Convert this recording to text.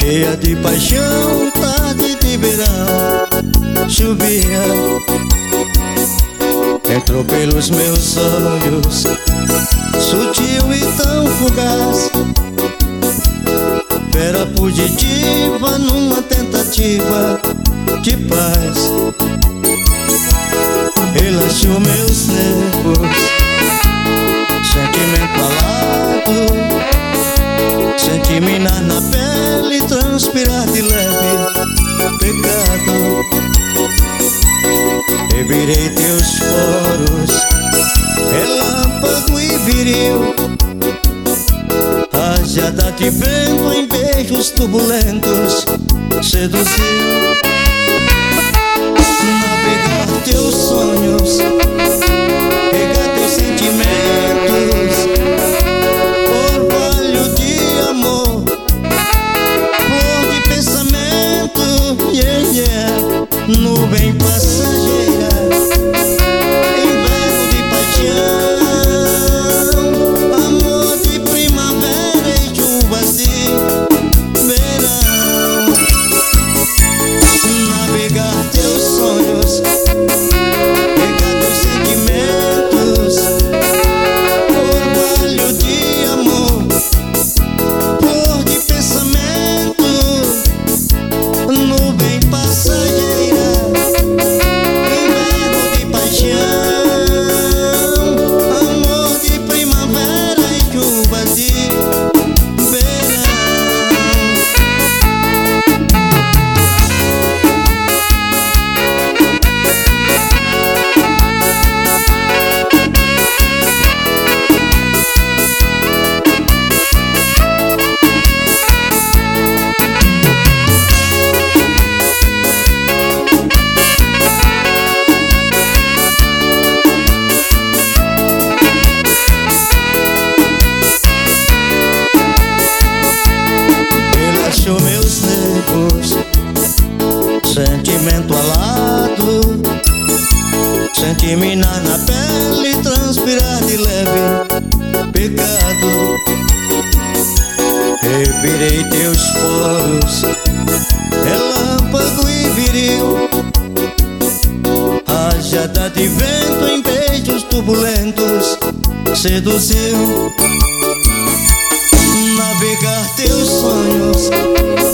cheia de paixão, tarde de verão, chovia, entrou pelos meus olhos, sutil e tão fugaz, fera fugitiva numa tentativa de paz. Relaxou meus nervos, sentimento alado, senti minar na pele, transpirar de leve pecado. Revirei teus poros, relâmpago e viril, rajada de vento em beijos turbulentos seduziu. Navegar teus sonhos, pegar teus sentimentos, orvalho de amor, flor de pensamento, yeah, yeah. Nuvem passageira, inverno de paixão, amor de primavera e chuvas de verão. Navegar teus sonhos, pegar teus sentimentos, orvalho de amor, flor de pensamento, nuvem passageira, inverno de paixão, amor de primavera e chuvas de verão. Relaxou meus nervos, sentimento alado, senti minar na pele, transpirar de leve pecado. Revirei teus poros, relâmpago e viril, rajada de vento em beijos turbulentos seduziu. Navegar teus sonhos,